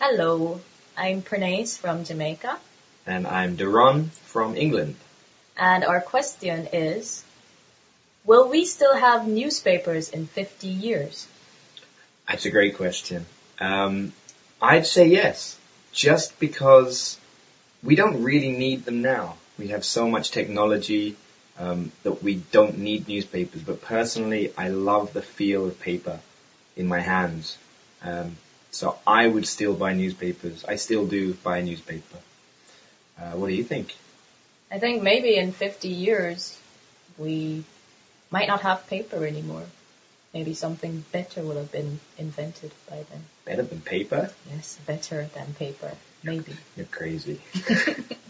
Hello, I'm Pernace from Jamaica, And I'm Duran from England. and our question is, will we still have newspapers in 50 years? That's a great question. I'd say yes, just because we don't really need them now. We have so much technology that we don't need newspapers. But personally, I love the feel of paper in my hands. So I would still buy newspapers. I still do buy a newspaper. What do you think? I think maybe in 50 years we might not have paper anymore. Maybe something better will have been invented by then. Better than paper? Yes, better than paper. Maybe. You're crazy.